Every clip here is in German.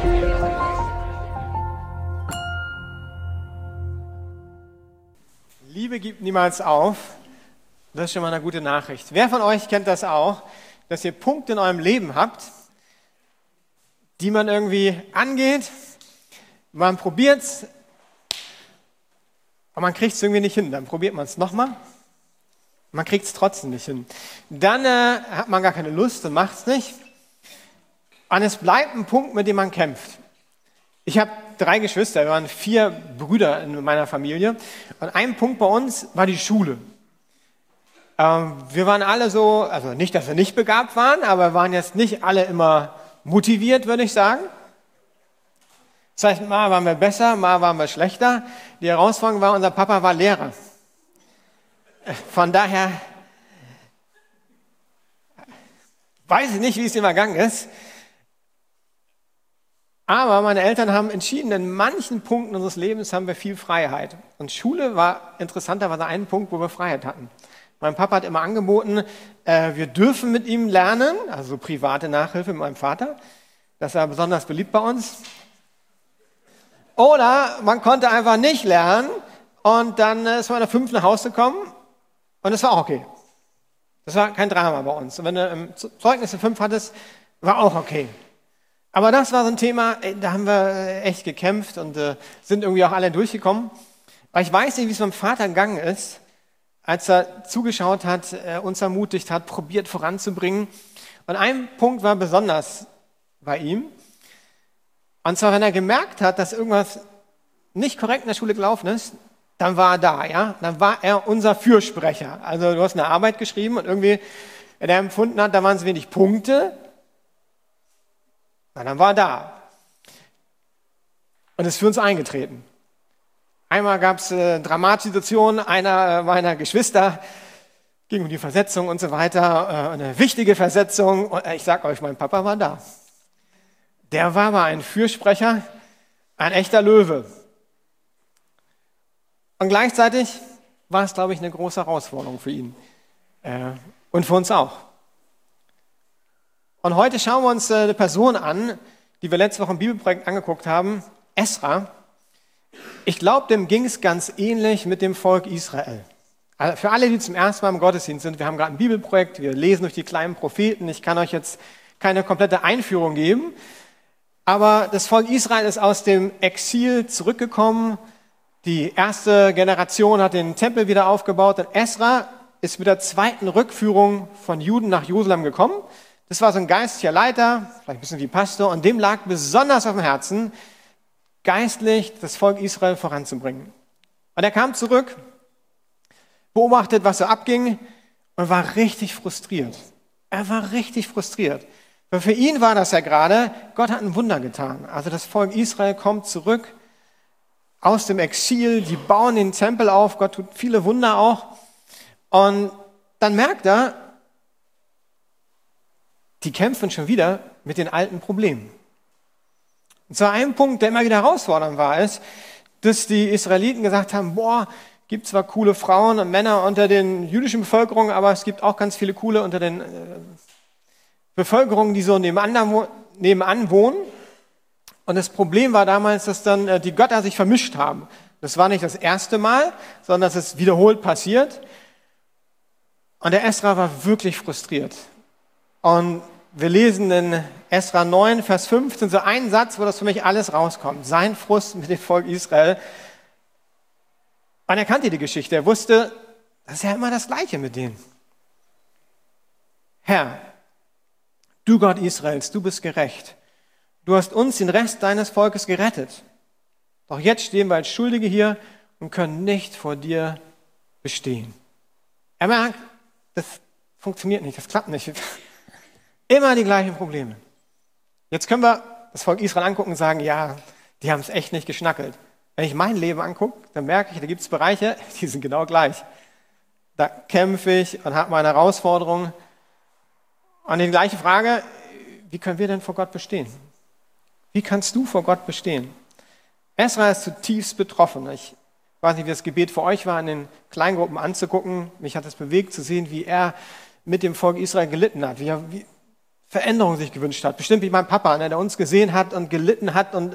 Liebe gibt niemals auf. Das ist schon mal eine gute Nachricht. Wer von euch kennt das auch, dass ihr Punkte in eurem Leben habt, die man irgendwie angeht, man probiert es, aber man kriegt es irgendwie nicht hin. Dann probiert man es nochmal, man kriegt es trotzdem nicht hin. Dann hat man gar keine Lust und macht es nicht. Und es bleibt ein Punkt, mit dem man kämpft. Ich habe 3 Geschwister, wir waren 4 Brüder in meiner Familie. Und ein Punkt bei uns war die Schule. Wir waren alle so, also nicht, dass wir nicht begabt waren, aber waren jetzt nicht alle immer motiviert, würde ich sagen. Das heißt, mal waren wir besser, mal waren wir schlechter. Die Herausforderung war, unser Papa war Lehrer. Von daher weiß ich nicht, wie es ihm ergangen ist. Aber meine Eltern haben entschieden, in manchen Punkten unseres Lebens haben wir viel Freiheit. Und Schule war interessanterweise ein Punkt, wo wir Freiheit hatten. Mein Papa hat immer angeboten, wir dürfen mit ihm lernen, also private Nachhilfe mit meinem Vater. Das war besonders beliebt bei uns. Oder man konnte einfach nicht lernen und dann ist man in der 5. nach Hause gekommen und es war auch okay. Das war kein Drama bei uns. Und wenn du im Zeugnis eine 5 hattest, war auch okay. Aber das war so ein Thema, da haben wir echt gekämpft und sind irgendwie auch alle durchgekommen. Aber ich weiß nicht, wie es meinem Vater gegangen ist, als er zugeschaut hat, uns ermutigt hat, probiert voranzubringen. Und ein Punkt war besonders bei ihm. Und zwar, wenn er gemerkt hat, dass irgendwas nicht korrekt in der Schule gelaufen ist, dann war er da, ja. Dann war er unser Fürsprecher. Also du hast eine Arbeit geschrieben und irgendwie, wenn er empfunden hat, da waren es wenig Punkte, na, dann war er da. Und ist für uns eingetreten. Einmal gab es dramatische Situationen, einer meiner Geschwister ging um die Versetzung und so weiter, eine wichtige Versetzung. Und ich sag euch, mein Papa war da. Der war aber ein Fürsprecher, ein echter Löwe. Und gleichzeitig war es, glaube ich, eine große Herausforderung für ihn. Und für uns auch. Und heute schauen wir uns eine Person an, die wir letzte Woche im Bibelprojekt angeguckt haben, Esra. Ich glaube, dem ging es ganz ähnlich mit dem Volk Israel. Also für alle, die zum ersten Mal im Gottesdienst sind, wir haben gerade ein Bibelprojekt, wir lesen durch die kleinen Propheten. Ich kann euch jetzt keine komplette Einführung geben, aber das Volk Israel ist aus dem Exil zurückgekommen. Die erste Generation hat den Tempel wieder aufgebaut und Esra ist mit der 2. Rückführung von Juden nach Jerusalem gekommen. Das war so ein geistlicher Leiter, vielleicht ein bisschen wie Pastor, und dem lag besonders auf dem Herzen, geistlich das Volk Israel voranzubringen. Und er kam zurück, beobachtet, was so abging und war richtig frustriert. Er war richtig frustriert. Weil für ihn war das ja gerade, Gott hat ein Wunder getan. Also das Volk Israel kommt zurück aus dem Exil, die bauen den Tempel auf, Gott tut viele Wunder auch. Und dann merkt er, die kämpfen schon wieder mit den alten Problemen. Und zwar ein Punkt, der immer wieder herausfordernd war, ist, dass die Israeliten gesagt haben, boah, gibt zwar coole Frauen und Männer unter den jüdischen Bevölkerungen, aber es gibt auch ganz viele coole unter den Bevölkerungen, die so nebenan wohnen. Und das Problem war damals, dass dann die Götter sich vermischt haben. Das war nicht das erste Mal, sondern es ist wiederholt passiert. Und der Esra war wirklich frustriert. Und wir lesen in Esra 9, Vers 15, so einen Satz, wo das für mich alles rauskommt. Sein Frust mit dem Volk Israel. Und er kannte die Geschichte. Er wusste, das ist ja immer das Gleiche mit denen. Herr, du Gott Israels, du bist gerecht. Du hast uns, den Rest deines Volkes, gerettet. Doch jetzt stehen wir als Schuldige hier und können nicht vor dir bestehen. Er merkt, das funktioniert nicht, das klappt nicht. Immer die gleichen Probleme. Jetzt können wir das Volk Israel angucken und sagen, ja, die haben es echt nicht geschnackelt. Wenn ich mein Leben angucke, dann merke ich, da gibt es Bereiche, die sind genau gleich. Da kämpfe ich und habe meine Herausforderungen. Und die gleiche Frage, wie können wir denn vor Gott bestehen? Wie kannst du vor Gott bestehen? Esra ist zutiefst betroffen. Ich weiß nicht, wie das Gebet für euch war, in den Kleingruppen anzugucken. Mich hat es bewegt, zu sehen, wie er mit dem Volk Israel gelitten hat, wie er Veränderung sich gewünscht hat. Bestimmt wie mein Papa, ne, der uns gesehen hat und gelitten hat und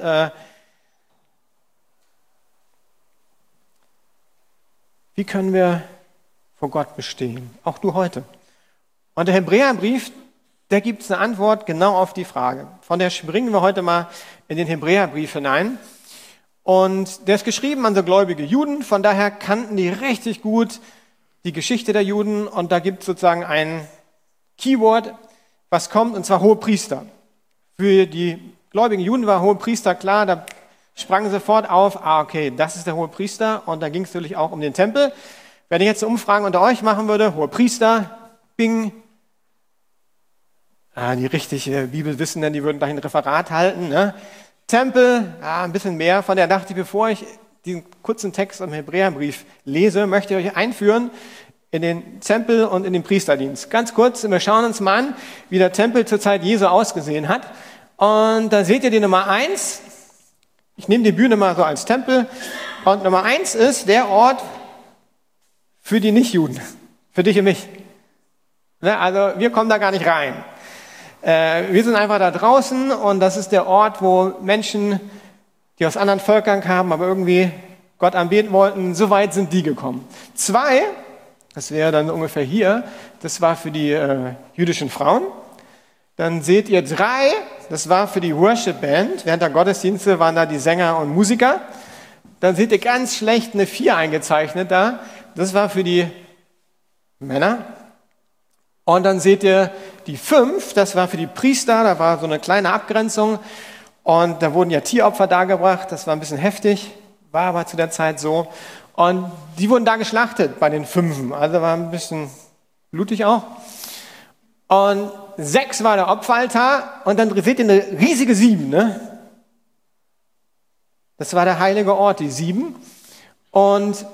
wie können wir vor Gott bestehen? Auch du heute. Und der Hebräerbrief, da gibt es eine Antwort genau auf die Frage. Von der springen wir heute mal in den Hebräerbrief hinein. Und der ist geschrieben an so gläubige Juden, von daher kannten die richtig gut die Geschichte der Juden. Und da gibt es sozusagen ein Keyword, was kommt, und zwar Hohepriester. Für die gläubigen Juden war Hohepriester klar, da sprangen sofort auf, okay, das ist der Hohepriester. Und da ging es natürlich auch um den Tempel. Wenn ich jetzt eine Umfrage unter euch machen würde, Hohepriester, bing. Die richtig Bibelwissenden, die würden gleich ein Referat halten. Ne? Tempel, ein bisschen mehr. Von der dachte ich, bevor ich diesen kurzen Text im Hebräerbrief lese, möchte ich euch einführen in den Tempel und in den Priesterdienst. Ganz kurz, wir schauen uns mal an, wie der Tempel zur Zeit Jesu ausgesehen hat. Und da seht ihr die Nummer 1. Ich nehme die Bühne mal so als Tempel. Und Nummer 1 ist der Ort für die Nichtjuden, für dich und mich. Ne, also wir kommen da gar nicht rein. Wir sind einfach da draußen und das ist der Ort, wo Menschen, die aus anderen Völkern kamen, aber irgendwie Gott anbeten wollten, so weit sind die gekommen. 2, das wäre dann ungefähr hier, das war für die jüdischen Frauen. Dann seht ihr 3, das war für die Worship Band. Während der Gottesdienste waren da die Sänger und Musiker. Dann seht ihr ganz schlecht eine 4 eingezeichnet da. Das war für die Männer. Und dann seht ihr die 5, das war für die Priester, da war so eine kleine Abgrenzung. Und da wurden ja Tieropfer dargebracht, das war ein bisschen heftig, war aber zu der Zeit so. Und die wurden da geschlachtet bei den 5, also war ein bisschen blutig auch. Und 6 war der Opferaltar und dann seht ihr eine riesige 7, ne? Das war der heilige Ort, die 7. Und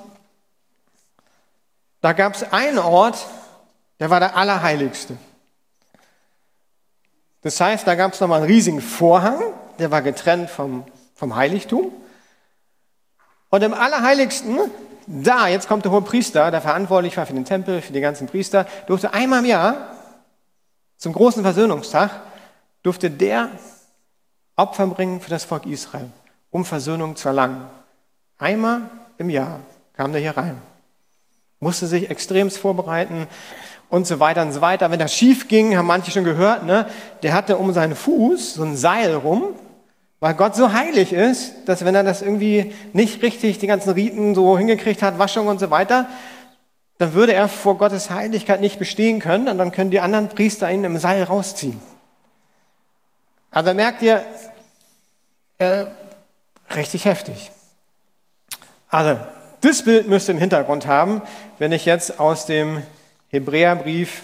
da gab es einen Ort, der war der Allerheiligste. Das heißt, da gab es nochmal einen riesigen Vorhang, der war getrennt vom Heiligtum. Und im Allerheiligsten, da, jetzt kommt der Hohepriester, der verantwortlich war für den Tempel, für die ganzen Priester, durfte einmal im Jahr, zum großen Versöhnungstag, durfte der Opfer bringen für das Volk Israel, um Versöhnung zu erlangen. Einmal im Jahr kam der hier rein. Musste sich extremst vorbereiten und so weiter und so weiter. Wenn das schief ging, haben manche schon gehört, ne, der hatte um seinen Fuß so ein Seil rum, weil Gott so heilig ist, dass wenn er das irgendwie nicht richtig, die ganzen Riten so hingekriegt hat, Waschung und so weiter, dann würde er vor Gottes Heiligkeit nicht bestehen können und dann können die anderen Priester ihn im Seil rausziehen. Also merkt ihr, richtig heftig. Also, das Bild müsst ihr im Hintergrund haben, wenn ich jetzt aus dem Hebräerbrief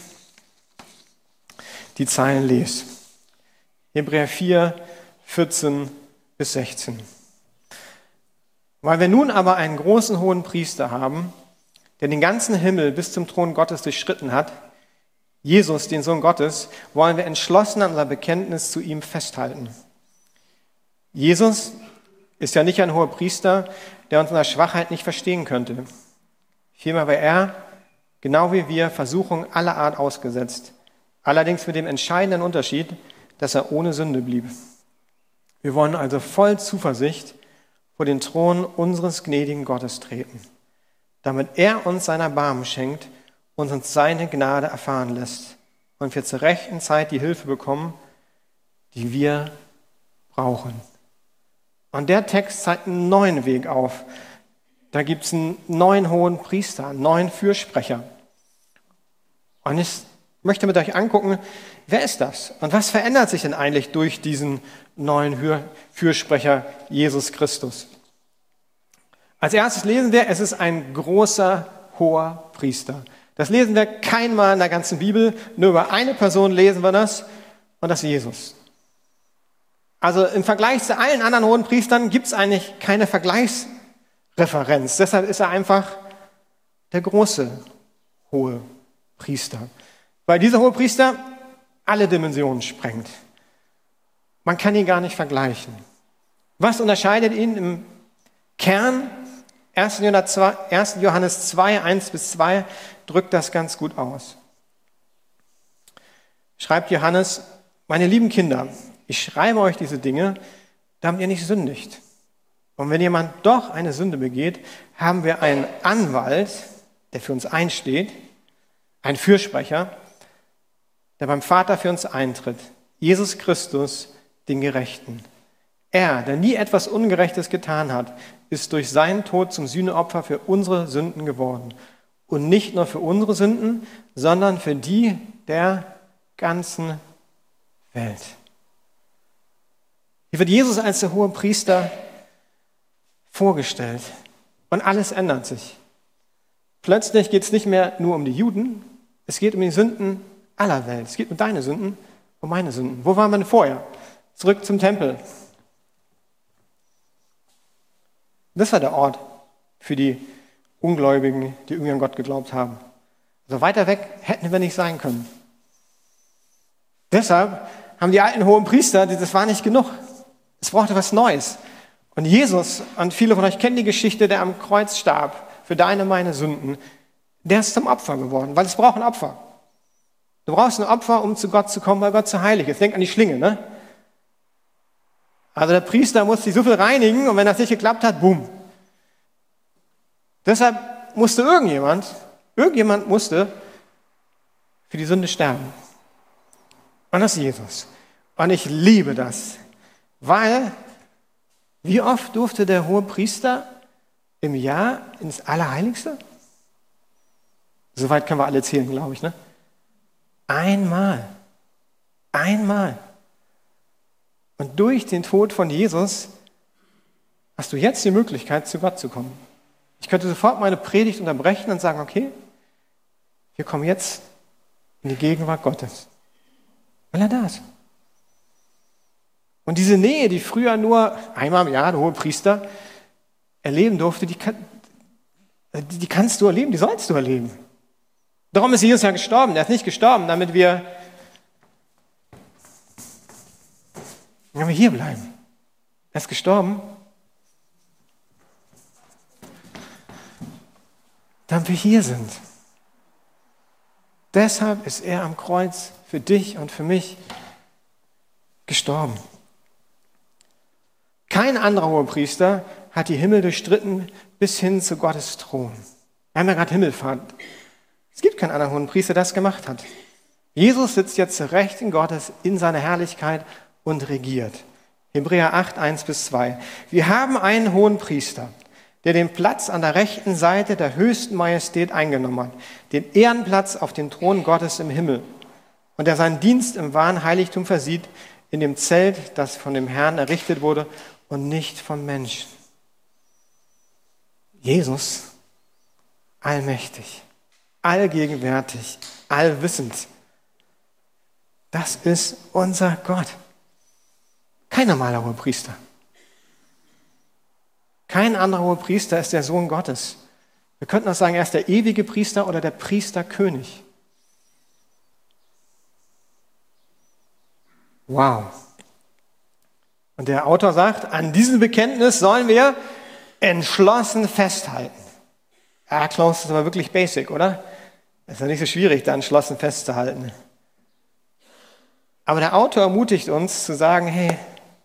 die Zeilen lese. Hebräer 4, 14 bis 16. Weil wir nun aber einen großen hohen Priester haben, der den ganzen Himmel bis zum Thron Gottes durchschritten hat, Jesus, den Sohn Gottes, wollen wir entschlossen an unser Bekenntnis zu ihm festhalten. Jesus ist ja nicht ein hoher Priester, der uns in der Schwachheit nicht verstehen könnte. Vielmehr war er, genau wie wir, Versuchung aller Art ausgesetzt. Allerdings mit dem entscheidenden Unterschied, dass er ohne Sünde blieb. Wir wollen also voll Zuversicht vor den Thron unseres gnädigen Gottes treten, damit er uns sein Erbarmen schenkt und uns seine Gnade erfahren lässt und wir zur rechten Zeit die Hilfe bekommen, die wir brauchen. Und der Text zeigt einen neuen Weg auf. Da gibt es einen neuen hohen Priester, einen neuen Fürsprecher. Und ich möchte mit euch angucken, wer ist das? Und was verändert sich denn eigentlich durch diesen neuen Fürsprecher Jesus Christus? Als erstes lesen wir, es ist ein großer, hoher Priester. Das lesen wir keinmal in der ganzen Bibel, nur über eine Person lesen wir das, und das ist Jesus. Also im Vergleich zu allen anderen hohen Priestern gibt es eigentlich keine Vergleichsreferenz. Deshalb ist er einfach der große hohe Priester. Weil dieser hohe Priester alle Dimensionen sprengt. Man kann ihn gar nicht vergleichen. Was unterscheidet ihn im Kern? 1. Johannes 2, 1-2 drückt das ganz gut aus. Schreibt Johannes, meine lieben Kinder, ich schreibe euch diese Dinge, damit ihr nicht sündigt. Und wenn jemand doch eine Sünde begeht, haben wir einen Anwalt, der für uns einsteht, einen Fürsprecher, der beim Vater für uns eintritt. Jesus Christus, den Gerechten. Er, der nie etwas Ungerechtes getan hat, ist durch seinen Tod zum Sühneopfer für unsere Sünden geworden. Und nicht nur für unsere Sünden, sondern für die der ganzen Welt. Hier wird Jesus als der hohe Priester vorgestellt. Und alles ändert sich. Plötzlich geht es nicht mehr nur um die Juden, es geht um die Sünden aller Welt. Es geht um deine Sünden, um meine Sünden. Wo waren wir denn vorher? Zurück zum Tempel. Das war der Ort für die Ungläubigen, die irgendwie an Gott geglaubt haben. Also weiter weg hätten wir nicht sein können. Deshalb haben die alten hohen Priester, das war nicht genug. Es brauchte was Neues. Und Jesus, und viele von euch kennen die Geschichte, der am Kreuz starb für deine und meine Sünden, der ist zum Opfer geworden, weil es braucht ein Opfer. Du brauchst ein Opfer, um zu Gott zu kommen, weil Gott so heilig ist. Denk an die Schlinge, ne? Also der Priester muss sich so viel reinigen und wenn das nicht geklappt hat, boom. Deshalb musste irgendjemand musste für die Sünde sterben. Und das ist Jesus. Und ich liebe das, weil wie oft durfte der hohe Priester im Jahr ins Allerheiligste? Soweit können wir alle zählen, glaube ich, ne? Einmal. Und durch den Tod von Jesus hast du jetzt die Möglichkeit, zu Gott zu kommen. Ich könnte sofort meine Predigt unterbrechen und sagen, okay, wir kommen jetzt in die Gegenwart Gottes. Weil er da ist. Und diese Nähe, die früher nur einmal im Jahr der hohe Priester erleben durfte, die kannst du erleben, die sollst du erleben. Darum ist Jesus ja gestorben. Er ist nicht gestorben, damit wir hier bleiben. Er ist gestorben, damit wir hier sind. Deshalb ist er am Kreuz für dich und für mich gestorben. Kein anderer Hohepriester hat die Himmel durchstritten bis hin zu Gottes Thron. Wir haben ja gerade Himmelfahrt. Es gibt keinen anderen Hohenpriester, der das gemacht hat. Jesus sitzt jetzt zu Rechten Gottes in seiner Herrlichkeit und regiert. Hebräer 8, 1-2. Wir haben einen Hohenpriester, der den Platz an der rechten Seite der höchsten Majestät eingenommen hat, den Ehrenplatz auf dem Thron Gottes im Himmel und der seinen Dienst im wahren Heiligtum versieht, in dem Zelt, das von dem Herrn errichtet wurde und nicht vom Menschen. Jesus, allmächtig, allgegenwärtig, allwissend. Das ist unser Gott. Kein normaler Hohepriester. Kein anderer Hohepriester ist der Sohn Gottes. Wir könnten auch sagen, er ist der ewige Priester oder der Priesterkönig. Wow. Und der Autor sagt, an diesem Bekenntnis sollen wir entschlossen festhalten. Ja, Klaus, das ist aber wirklich basic, oder? Das ist ja nicht so schwierig, da entschlossen festzuhalten. Aber der Autor ermutigt uns zu sagen, hey,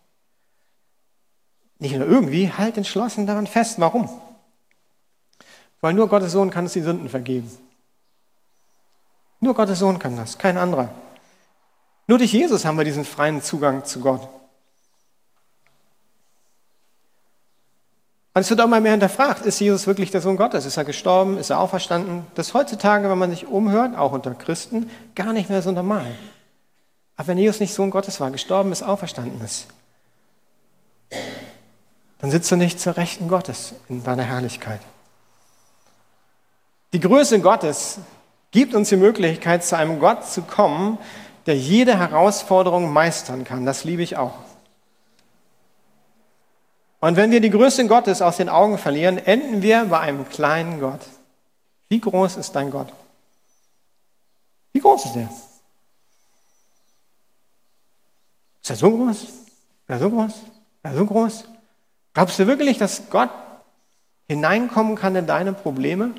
nicht nur irgendwie, halt entschlossen daran fest. Warum? Weil nur Gottes Sohn kann uns die Sünden vergeben. Nur Gottes Sohn kann das, kein anderer. Nur durch Jesus haben wir diesen freien Zugang zu Gott. Und es wird auch immer mehr hinterfragt, ist Jesus wirklich der Sohn Gottes? Ist er gestorben? Ist er auferstanden? Das ist heutzutage, wenn man sich umhört, auch unter Christen, gar nicht mehr so normal. Aber wenn Jesus nicht Sohn Gottes war, gestorben ist, auferstanden ist, dann sitzt du nicht zur Rechten Gottes in deiner Herrlichkeit. Die Größe Gottes gibt uns die Möglichkeit, zu einem Gott zu kommen, der jede Herausforderung meistern kann. Das liebe ich auch. Und wenn wir die Größe Gottes aus den Augen verlieren, enden wir bei einem kleinen Gott. Wie groß ist dein Gott? Wie groß ist er? Ist er so groß? Ist er so groß? Ist er so groß? Glaubst du wirklich, dass Gott hineinkommen kann in deine Probleme?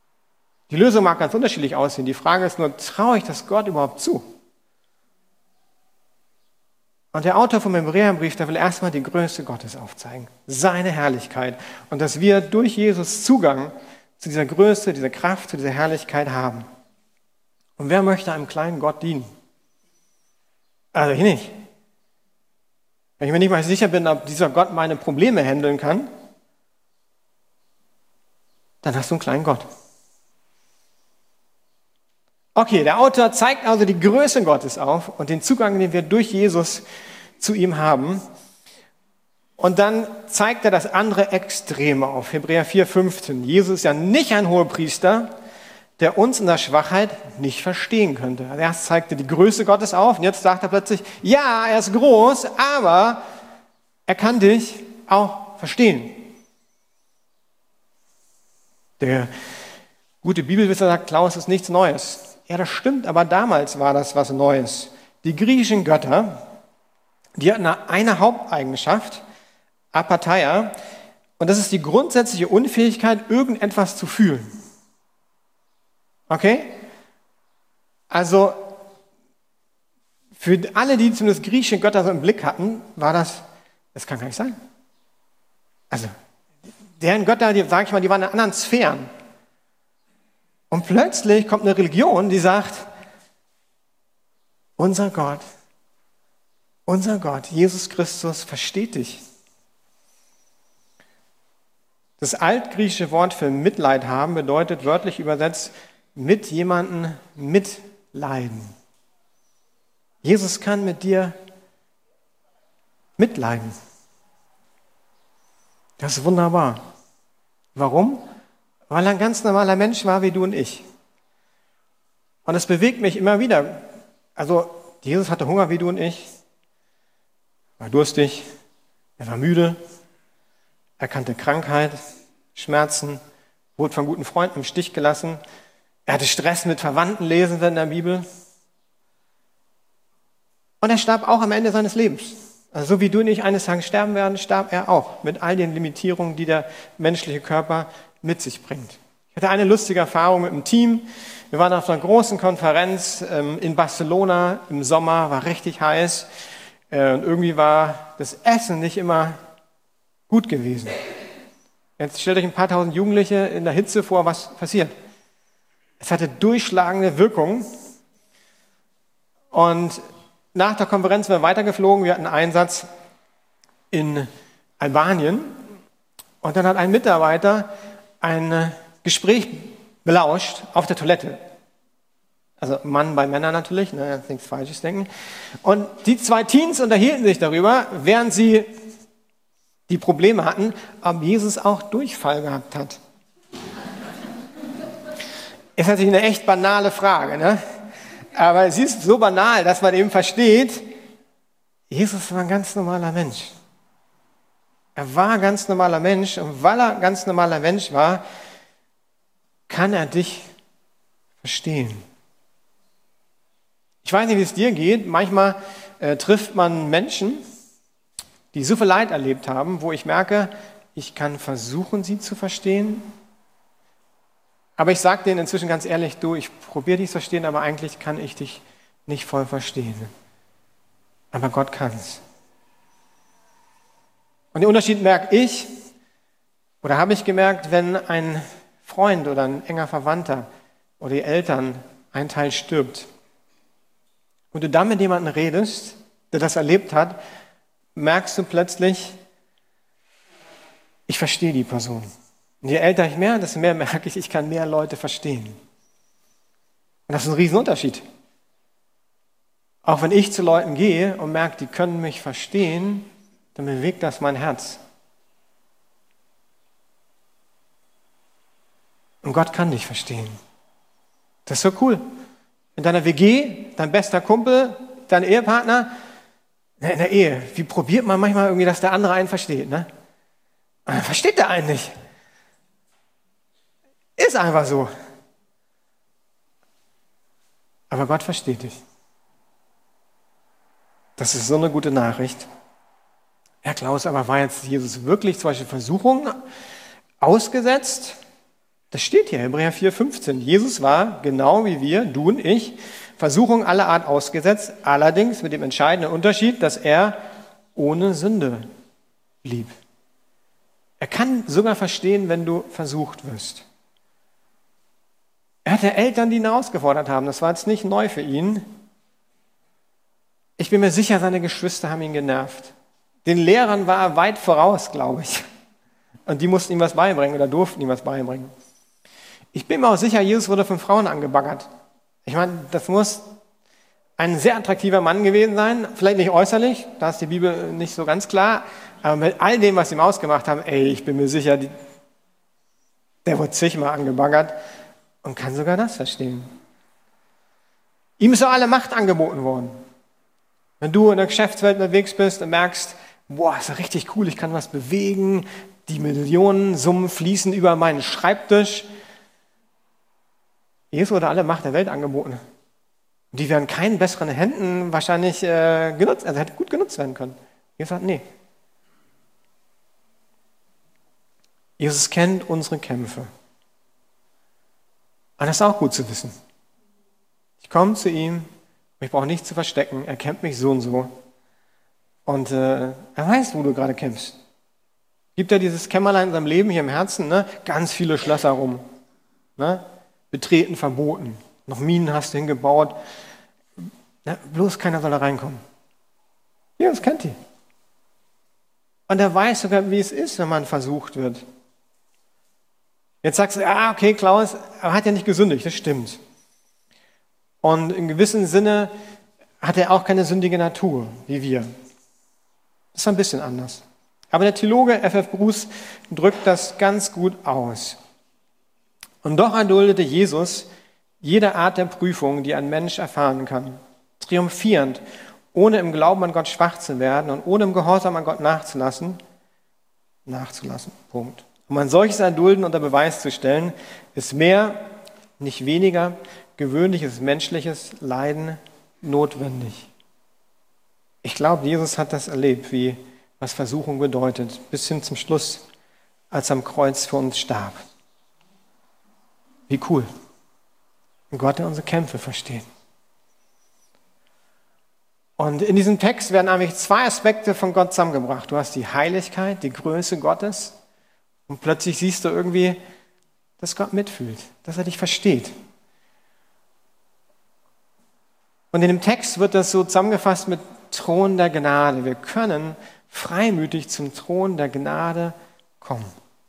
Die Lösung mag ganz unterschiedlich aussehen. Die Frage ist nur, traue ich das Gott überhaupt zu? Und der Autor vom Hebräerbrief, der will erstmal die Größe Gottes aufzeigen, seine Herrlichkeit. Und dass wir durch Jesus Zugang zu dieser Größe, dieser Kraft, zu dieser Herrlichkeit haben. Und wer möchte einem kleinen Gott dienen? Also ich nicht. Wenn ich mir nicht mal sicher bin, ob dieser Gott meine Probleme handeln kann, dann hast du einen kleinen Gott. Okay, der Autor zeigt also die Größe Gottes auf und den Zugang, den wir durch Jesus zu ihm haben. Und dann zeigt er das andere Extreme auf. Hebräer 4,15. Jesus ist ja nicht ein Hohepriester, der uns in der Schwachheit nicht verstehen könnte. Also erst zeigte die Größe Gottes auf und jetzt sagt er plötzlich, ja, er ist groß, aber er kann dich auch verstehen. Der gute Bibelwisser sagt, Klaus, ist nichts Neues. Ja, das stimmt, aber damals war das was Neues. Die griechischen Götter, die hatten eine Haupteigenschaft, Apatheia, und das ist die grundsätzliche Unfähigkeit, irgendetwas zu fühlen. Okay? Also, für alle, die zumindest griechische Götter so im Blick hatten, war das kann gar nicht sein. Also, deren Götter, die, sag ich mal, die waren in anderen Sphären. Und plötzlich kommt eine Religion, die sagt, unser Gott, Jesus Christus versteht dich. Das altgriechische Wort für Mitleid haben bedeutet wörtlich übersetzt, mit jemandem mitleiden. Jesus kann mit dir mitleiden. Das ist wunderbar. Warum? Weil er ein ganz normaler Mensch war wie du und ich. Und es bewegt mich immer wieder. Also Jesus hatte Hunger wie du und ich, war durstig, er war müde, er kannte Krankheit, Schmerzen, wurde von guten Freunden im Stich gelassen. Er hatte Stress mit Verwandten, lesen wir in der Bibel. Und er starb auch am Ende seines Lebens. Also so wie du und ich eines Tages sterben werden, starb er auch mit all den Limitierungen, die der menschliche Körper mit sich bringt. Ich hatte eine lustige Erfahrung mit einem Team. Wir waren auf einer großen Konferenz in Barcelona im Sommer, war richtig heiß. Und irgendwie war das Essen nicht immer gut gewesen. Jetzt stellt euch ein paar tausend Jugendliche in der Hitze vor, was passiert. Es hatte durchschlagende Wirkung. Und nach der Konferenz sind wir weitergeflogen. Wir hatten einen Einsatz in Albanien. Und dann hat ein Mitarbeiter ein Gespräch belauscht auf der Toilette. Also Mann bei Männern natürlich, ne, nichts Falsches denken. Und die zwei Teens unterhielten sich darüber, während sie die Probleme hatten, ob Jesus auch Durchfall gehabt hat. Ist natürlich eine echt banale Frage, ne? Aber sie ist so banal, dass man eben versteht, Jesus war ein ganz normaler Mensch. Er war ein ganz normaler Mensch und weil er ein ganz normaler Mensch war, kann er dich verstehen. Ich weiß nicht, wie es dir geht. Manchmal trifft man Menschen, die so viel Leid erlebt haben, wo ich merke, ich kann versuchen, sie zu verstehen. Aber ich sage denen inzwischen ganz ehrlich, du, ich probiere dich zu verstehen, aber eigentlich kann ich dich nicht voll verstehen. Aber Gott kann es. Und den Unterschied merke ich, oder habe ich gemerkt, wenn ein Freund oder ein enger Verwandter oder die Eltern ein Teil stirbt und du dann mit jemandem redest, der das erlebt hat, merkst du plötzlich, ich verstehe die Person. Und je älter ich mehr, desto mehr merke ich kann mehr Leute verstehen. Und das ist ein Riesenunterschied. Auch wenn ich zu Leuten gehe und merke, die können mich verstehen, dann bewegt das mein Herz. Und Gott kann dich verstehen. Das ist so cool. In deiner WG, dein bester Kumpel, dein Ehepartner, in der Ehe, wie probiert man manchmal irgendwie, dass der andere einen versteht, ne? Und dann versteht der einen nicht. Ist einfach so. Aber Gott versteht dich. Das ist so eine gute Nachricht. Herr Klaus, aber war jetzt Jesus wirklich zum Beispiel Versuchungen ausgesetzt? Das steht hier, Hebräer 4,15. Jesus war, genau wie wir, du und ich, Versuchung aller Art ausgesetzt, allerdings mit dem entscheidenden Unterschied, dass er ohne Sünde blieb. Er kann sogar verstehen, wenn du versucht wirst. Er hatte Eltern, die ihn herausgefordert haben. Das war jetzt nicht neu für ihn. Ich bin mir sicher, seine Geschwister haben ihn genervt. Den Lehrern war er weit voraus, glaube ich. Und die mussten ihm was beibringen oder durften ihm was beibringen. Ich bin mir auch sicher, Jesus wurde von Frauen angebaggert. Ich meine, das muss ein sehr attraktiver Mann gewesen sein. Vielleicht nicht äußerlich, da ist die Bibel nicht so ganz klar. Aber mit all dem, was sie ihm ausgemacht haben, ich bin mir sicher, der wurde zigmal angebaggert und kann sogar das verstehen. Ihm ist so alle Macht angeboten worden. Wenn du in der Geschäftswelt unterwegs bist und merkst, boah, ist ja richtig cool, ich kann was bewegen, die Millionensummen fließen über meinen Schreibtisch. Jesus wurde alle Macht der Welt angeboten. Die wären keinen besseren Händen wahrscheinlich genutzt, also hätte gut genutzt werden können. Jesus sagt, nee. Jesus kennt unsere Kämpfe. Und das ist auch gut zu wissen. Ich komme zu ihm, ich brauche nichts zu verstecken, er kennt mich so und so. Und er weiß, wo du gerade kämpfst. Gibt ja dieses Kämmerlein in seinem Leben hier im Herzen, ne? Ganz viele Schlösser rum. Ne? Betreten verboten. Noch Minen hast du hingebaut. Na, bloß keiner soll da reinkommen. Jesus kennt die. Und er weiß sogar, wie es ist, wenn man versucht wird. Jetzt sagst du, okay, Klaus, er hat ja nicht gesündigt, das stimmt. Und in gewissem Sinne hat er auch keine sündige Natur, wie wir. Das ist ein bisschen anders. Aber der Theologe F.F. Bruce drückt das ganz gut aus. Und doch erduldete Jesus jede Art der Prüfung, die ein Mensch erfahren kann. Triumphierend, ohne im Glauben an Gott schwach zu werden und ohne im Gehorsam an Gott nachzulassen. Punkt. Um ein solches Erdulden unter Beweis zu stellen, ist mehr, nicht weniger, gewöhnliches menschliches Leiden notwendig. Ich glaube, Jesus hat das erlebt, was Versuchung bedeutet, bis hin zum Schluss, als er am Kreuz für uns starb. Wie cool. Ein Gott, der unsere Kämpfe versteht. Und in diesem Text werden eigentlich zwei Aspekte von Gott zusammengebracht. Du hast die Heiligkeit, die Größe Gottes und plötzlich siehst du irgendwie, dass Gott mitfühlt, dass er dich versteht. Und in dem Text wird das so zusammengefasst mit Thron der Gnade. Wir können freimütig zum Thron der Gnade kommen.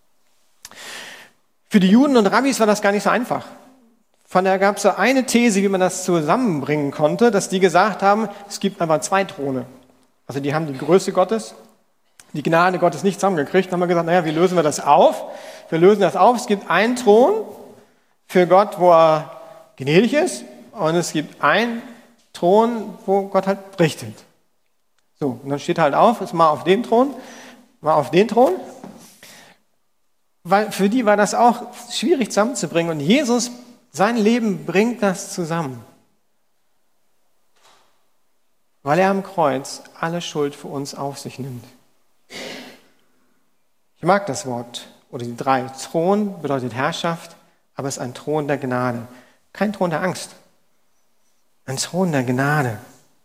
Für die Juden und Rabbis war das gar nicht so einfach. Von daher gab es so eine These, wie man das zusammenbringen konnte, dass die gesagt haben, es gibt einfach zwei Throne. Also die haben die Größe Gottes, die Gnade Gottes nicht zusammengekriegt. Dann haben wir gesagt, wie lösen wir das auf? Wir lösen das auf. Es gibt einen Thron für Gott, wo er gnädig ist. Und es gibt einen Thron, wo Gott halt richtet. So, und dann steht halt auf, ist mal auf den Thron, mal auf den Thron. Weil für die war das auch schwierig zusammenzubringen. Und Jesus, sein Leben bringt das zusammen. Weil er am Kreuz alle Schuld für uns auf sich nimmt. Ich mag das Wort, oder die drei. Thron bedeutet Herrschaft, aber es ist ein Thron der Gnade. Kein Thron der Angst. Ein Thron der Gnade.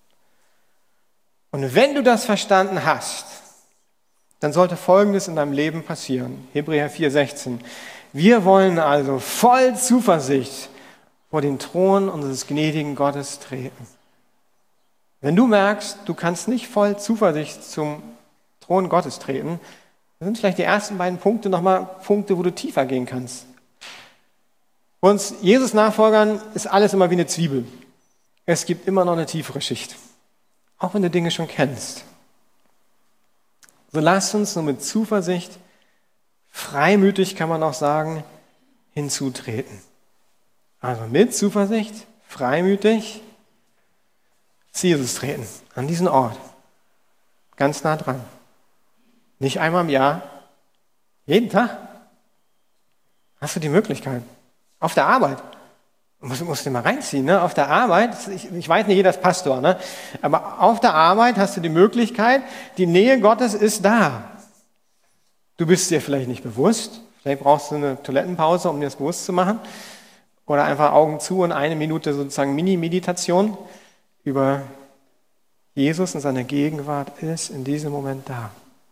Und wenn du das verstanden hast, dann sollte Folgendes in deinem Leben passieren. Hebräer 4,16. Wir wollen also voll Zuversicht vor den Thron unseres gnädigen Gottes treten. Wenn du merkst, du kannst nicht voll Zuversicht zum Thron Gottes treten, dann sind vielleicht die ersten beiden Punkte nochmal Punkte, wo du tiefer gehen kannst. Bei uns Jesus-Nachfolgern ist alles immer wie eine Zwiebel. Es gibt immer noch eine tiefere Schicht. Auch wenn du Dinge schon kennst. So lasst uns nur mit Zuversicht, freimütig kann man auch sagen, hinzutreten. Also mit Zuversicht, freimütig zu Jesus treten, an diesen Ort. Ganz nah dran. Nicht einmal im Jahr, jeden Tag hast du die Möglichkeit. Auf der Arbeit. Musst du mal reinziehen, ne? Auf der Arbeit, ich weiß nicht, jeder ist Pastor, ne? Aber auf der Arbeit hast du die Möglichkeit, die Nähe Gottes ist da. Du bist dir vielleicht nicht bewusst, vielleicht brauchst du eine Toilettenpause, um dir das bewusst zu machen. Oder einfach Augen zu und 1 Minute sozusagen Mini-Meditation über Jesus und seine Gegenwart ist in diesem Moment da.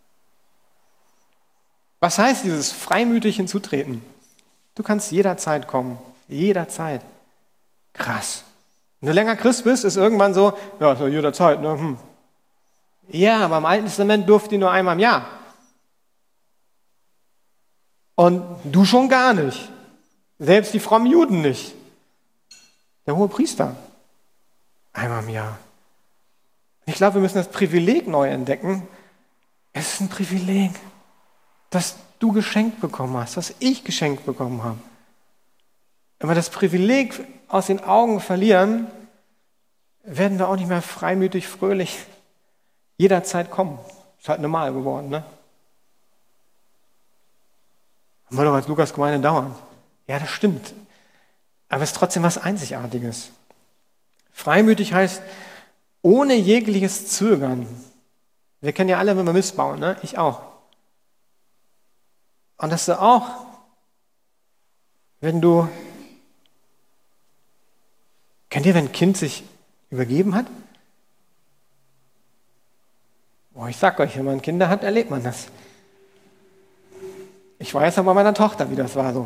Was heißt dieses freimütig hinzutreten? Du kannst jederzeit kommen. Jederzeit. Krass. Wenn du länger Christ bist, ist irgendwann so, ja, so jederzeit, ne? Ja, aber im Alten Testament durfte die nur einmal im Jahr. Und du schon gar nicht. Selbst die frommen Juden nicht. Der hohe Priester. Einmal im Jahr. Ich glaube, wir müssen das Privileg neu entdecken. Es ist ein Privileg, das du geschenkt bekommen hast, was ich geschenkt bekommen habe. Wenn wir das Privileg aus den Augen verlieren, werden wir auch nicht mehr freimütig, fröhlich jederzeit kommen. Ist halt normal geworden, ne? Haben wir doch als Lukas-Gemeinde dauernd. Ja, das stimmt. Aber es ist trotzdem was Einzigartiges. Freimütig heißt, ohne jegliches Zögern. Wir kennen ja alle, wenn wir missbauen, ne? Ich auch. Und dass du auch, wenn du, kennt ihr, wenn ein Kind sich übergeben hat? Boah, ich sag euch, wenn man Kinder hat, erlebt man das. Ich weiß aber bei meiner Tochter, wie das war so.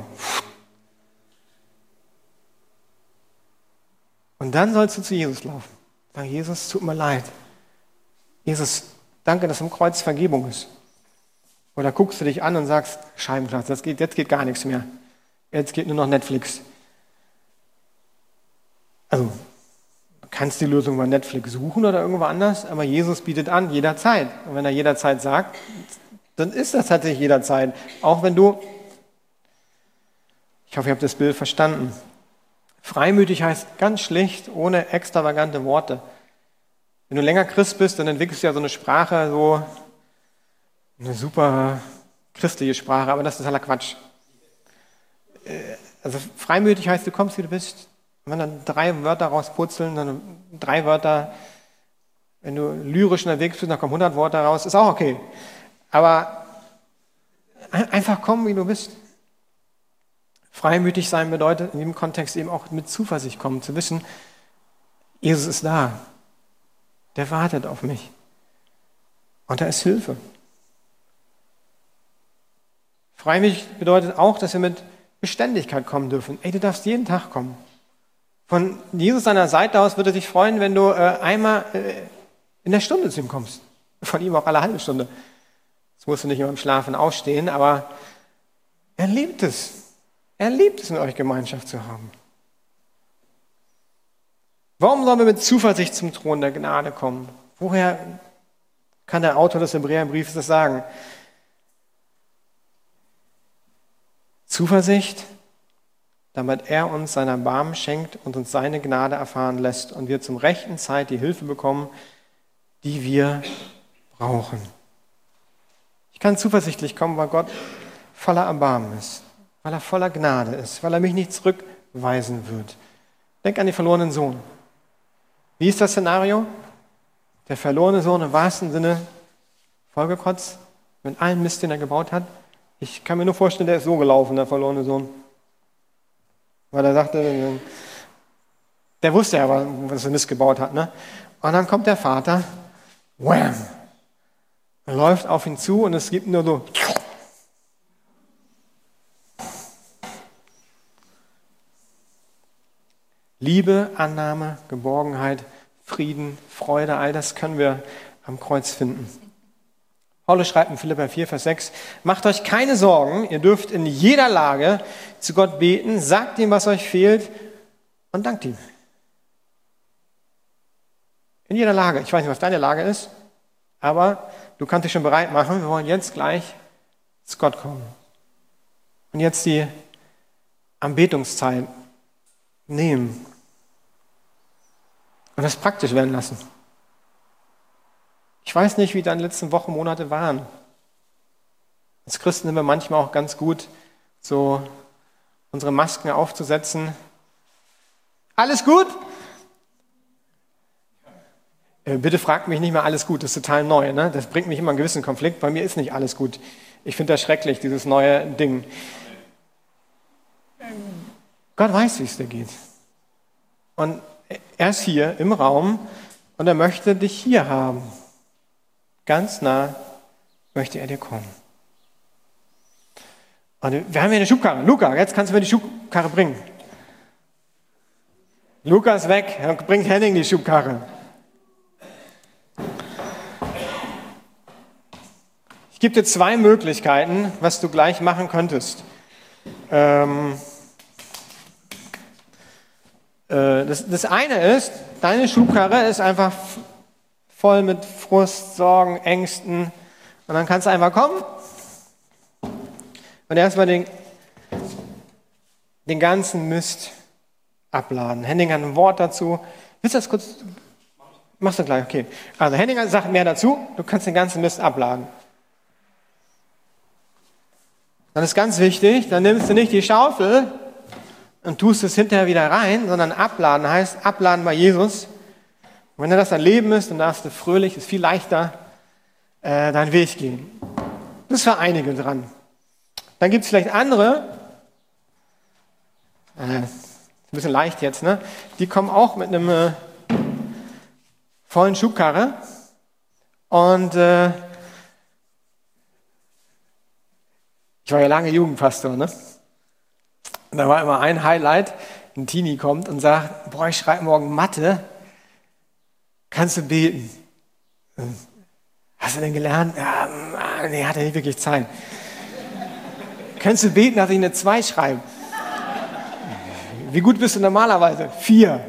Und dann sollst du zu Jesus laufen. Sag, Jesus, tut mir leid. Jesus, danke, dass am Kreuz Vergebung ist. Oder guckst du dich an und sagst, Scheibenklatsch, jetzt geht gar nichts mehr. Jetzt geht nur noch Netflix. Also, du kannst die Lösung bei Netflix suchen oder irgendwo anders, aber Jesus bietet an, jederzeit. Und wenn er jederzeit sagt, dann ist das tatsächlich jederzeit. Auch wenn du, ich hoffe, ihr habt das Bild verstanden. Freimütig heißt ganz schlicht, ohne extravagante Worte. Wenn du länger Christ bist, dann entwickelst du ja so eine Sprache, so eine super christliche Sprache, aber das ist totaler Quatsch. Also freimütig heißt, du kommst, wie du bist. Wenn dann 3 Wörter rausputzeln, dann 3 Wörter. Wenn du lyrisch unterwegs bist, dann kommen 100 Worte raus, ist auch okay. Aber einfach kommen, wie du bist. Freimütig sein bedeutet in diesem Kontext eben auch mit Zuversicht kommen, zu wissen, Jesus ist da. Der wartet auf mich. Und da ist Hilfe. Freimütig bedeutet auch, dass wir mit Beständigkeit kommen dürfen. Ey, du darfst jeden Tag kommen. Von Jesus seiner Seite aus würde er sich freuen, wenn du einmal in der Stunde zu ihm kommst. Von ihm auch alle halbe Stunde. Das musst du nicht immer im Schlafen aufstehen, aber er liebt es. Er liebt es, mit euch Gemeinschaft zu haben. Warum sollen wir mit Zuversicht zum Thron der Gnade kommen? Woher kann der Autor des Hebräerbriefs das sagen? Zuversicht, damit er uns sein Erbarmen schenkt und uns seine Gnade erfahren lässt und wir zum rechten Zeit die Hilfe bekommen, die wir brauchen. Ich kann zuversichtlich kommen, weil Gott voller Erbarmen ist, weil er voller Gnade ist, weil er mich nicht zurückweisen wird. Denk an den verlorenen Sohn. Wie ist das Szenario? Der verlorene Sohn im wahrsten Sinne vollgekotzt, mit allem Mist, den er gebaut hat. Ich kann mir nur vorstellen, der ist so gelaufen, der verlorene Sohn. Weil er sagte, der wusste ja, was er Mist gebaut hat. Ne? Und dann kommt der Vater, wham! Er läuft auf ihn zu und es gibt nur so. Liebe, Annahme, Geborgenheit, Frieden, Freude, all das können wir am Kreuz finden. Paulus schreibt in Philipper 4, Vers 6, macht euch keine Sorgen, ihr dürft in jeder Lage zu Gott beten, sagt ihm, was euch fehlt und dankt ihm. In jeder Lage. Ich weiß nicht, was deine Lage ist, aber du kannst dich schon bereit machen. Wir wollen jetzt gleich zu Gott kommen. Und jetzt die Anbetungszeit nehmen und das praktisch werden lassen. Ich weiß nicht, wie deine letzten Wochen, Monate waren. Als Christen sind wir manchmal auch ganz gut, so unsere Masken aufzusetzen. Alles gut? Bitte fragt mich nicht mehr alles gut, das ist total neu. Ne? Das bringt mich immer einen gewissen Konflikt. Bei mir ist nicht alles gut. Ich finde das schrecklich, dieses neue Ding. Gott weiß, wie es dir geht. Und er ist hier im Raum und er möchte dich hier haben. Ganz nah möchte er dir kommen. Und wir haben hier eine Schubkarre. Luca, jetzt kannst du mir die Schubkarre bringen. Luca ist weg, er bringt Henning die Schubkarre. Ich gebe dir 2 Möglichkeiten, was du gleich machen könntest. Das eine ist, deine Schubkarre ist einfach voll mit Frust, Sorgen, Ängsten. Und dann kannst du einfach kommen und erstmal den ganzen Mist abladen. Henning hat ein Wort dazu. Willst du das kurz? Machst du gleich, okay. Also Henning sagt mehr dazu. Du kannst den ganzen Mist abladen. Dann ist ganz wichtig, dann nimmst du nicht die Schaufel und tust es hinterher wieder rein, sondern abladen heißt abladen bei Jesus. Und wenn das dein Leben ist, dann darfst du fröhlich, ist viel leichter, deinen Weg gehen. Das ist für einige dran. Dann gibt es vielleicht andere, ist ein bisschen leicht jetzt, ne? Die kommen auch mit einem vollen Schubkarre und ich war ja lange Jugendpastor, ne? Und da war immer ein Highlight, ein Teenie kommt und sagt, boah, ich schreibe morgen Mathe, kannst du beten? Hast du denn gelernt? Ja, nee, hat er nicht wirklich Zeit. Kannst du beten, dass ich eine 2 schreibe? Wie gut bist du normalerweise? 4.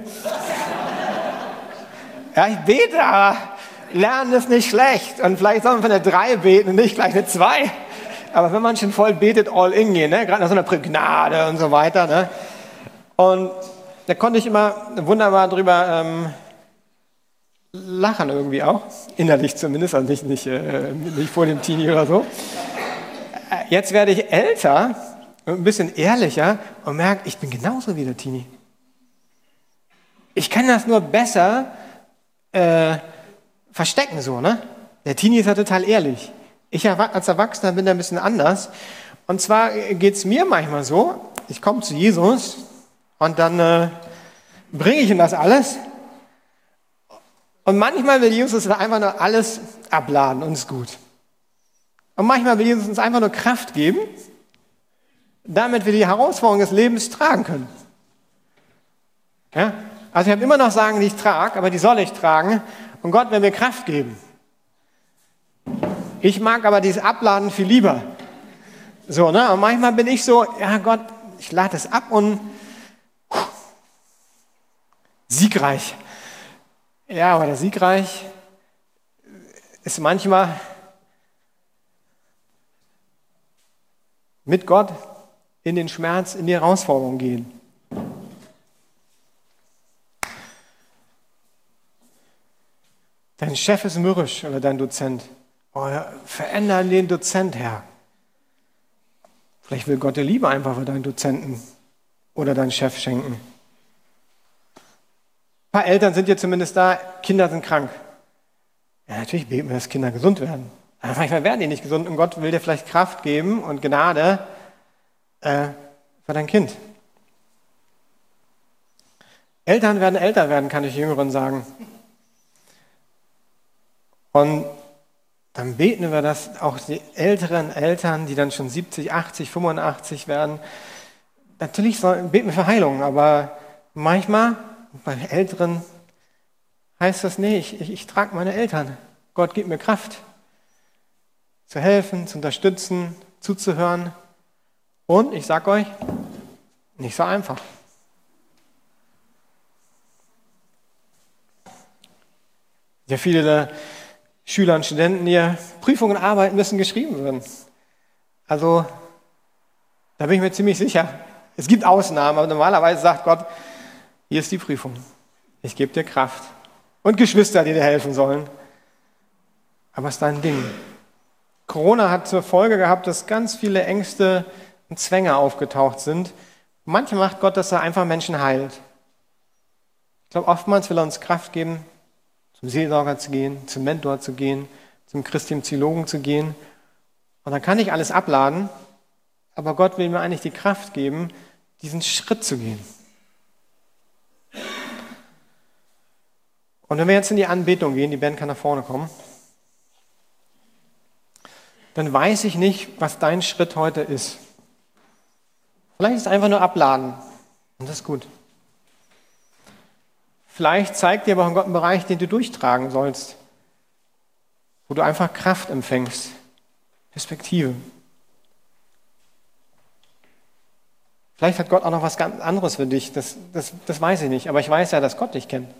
Ja, ich bete, aber Lernen ist nicht schlecht. Und vielleicht soll man für eine 3 beten und nicht gleich eine 2. Aber wenn man schon voll betet, all in gehen, ne? Gerade nach so einer Gnade und so weiter. Ne? Und da konnte ich immer wunderbar drüber lachen irgendwie auch. Innerlich zumindest, also nicht vor dem Teenie oder so. Jetzt werde ich älter und ein bisschen ehrlicher und merke, ich bin genauso wie der Teenie. Ich kann das nur besser verstecken so, ne? Der Teenie ist ja total ehrlich. Ich als Erwachsener bin da ein bisschen anders. Und zwar geht es mir manchmal so, ich komme zu Jesus und dann bringe ich ihm das alles. Und manchmal will Jesus einfach nur alles abladen und ist gut. Und manchmal will Jesus uns einfach nur Kraft geben, damit wir die Herausforderungen des Lebens tragen können. Ja? Also ich habe immer noch Sagen, die ich trage, aber die soll ich tragen. Und Gott will mir Kraft geben. Ich mag aber dieses Abladen viel lieber. So, ne? Und manchmal bin ich so, ja Gott, ich lade es ab und siegreich. Ja, aber der siegreich ist manchmal mit Gott in den Schmerz, in die Herausforderung gehen. Dein Chef ist mürrisch oder dein Dozent. Oh, veränder den Dozent, Herr. Vielleicht will Gott dir Liebe einfach für deinen Dozenten oder deinen Chef schenken. Ein paar Eltern sind jetzt zumindest da, Kinder sind krank. Ja, natürlich beten wir, dass Kinder gesund werden. Aber manchmal werden die nicht gesund und Gott will dir vielleicht Kraft geben und Gnade für dein Kind. Eltern werden älter werden, kann ich Jüngeren sagen. Und dann beten wir, dass auch die älteren Eltern, die dann schon 70, 80, 85 werden, natürlich beten wir für Heilung, aber manchmal bei Älteren heißt das, nee, ich trage meine Eltern. Gott gibt mir Kraft, zu helfen, zu unterstützen, zuzuhören. Und ich sag euch, nicht so einfach. Sehr viele Schüler und Studenten, die Prüfungen arbeiten müssen, geschrieben werden. Also, da bin ich mir ziemlich sicher. Es gibt Ausnahmen, aber normalerweise sagt Gott, hier ist die Prüfung. Ich gebe dir Kraft. Und Geschwister, die dir helfen sollen. Aber es ist dein Ding. Corona hat zur Folge gehabt, dass ganz viele Ängste und Zwänge aufgetaucht sind. Manchmal macht Gott, dass er einfach Menschen heilt. Ich glaube, oftmals will er uns Kraft geben, zum Seelsorger zu gehen, zum Mentor zu gehen, zum christlichen Theologen zu gehen. Und dann kann ich alles abladen, aber Gott will mir eigentlich die Kraft geben, diesen Schritt zu gehen. Und wenn wir jetzt in die Anbetung gehen, die Band kann nach vorne kommen, dann weiß ich nicht, was dein Schritt heute ist. Vielleicht ist es einfach nur abladen und das ist gut. Vielleicht zeigt dir aber Gott einen Bereich, den du durchtragen sollst, wo du einfach Kraft empfängst, Perspektive. Vielleicht hat Gott auch noch was ganz anderes für dich, das weiß ich nicht, aber ich weiß ja, dass Gott dich kennt.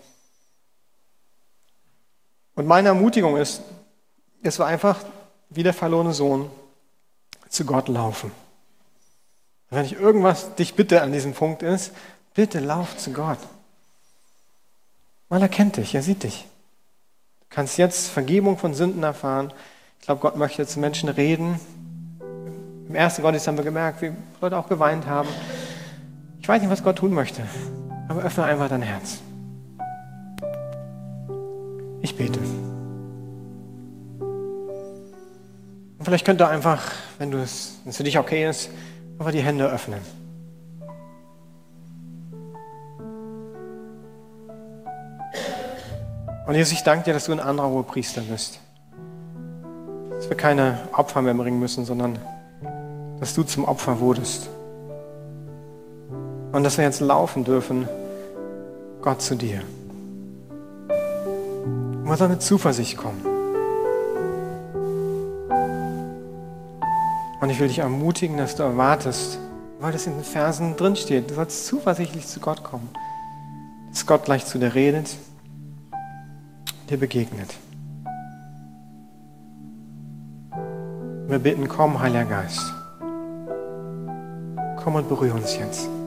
Und meine Ermutigung ist, dass wir einfach wie der verlorene Sohn zu Gott laufen. Und wenn ich irgendwas dich bitte an diesem Punkt ist, bitte lauf zu Gott. Weil er kennt dich, er sieht dich. Du kannst jetzt Vergebung von Sünden erfahren. Ich glaube, Gott möchte zu Menschen reden. Im ersten Gottesdienst haben wir gemerkt, wie Leute auch geweint haben. Ich weiß nicht, was Gott tun möchte, aber öffne einfach dein Herz. Ich bete. Und vielleicht könnt ihr einfach, wenn es für dich okay ist, einfach die Hände öffnen. Und Jesus, ich danke dir, dass du ein anderer Hohepriester bist. Dass wir keine Opfer mehr bringen müssen, sondern dass du zum Opfer wurdest. Und dass wir jetzt laufen dürfen, Gott zu dir. Und wir sollen mit Zuversicht kommen. Und ich will dich ermutigen, dass du erwartest, weil das in den Versen drinsteht, du sollst zuversichtlich zu Gott kommen. Dass Gott gleich zu dir redet, dir begegnet. Wir bitten, komm, Heiliger Geist. Komm und berühre uns jetzt.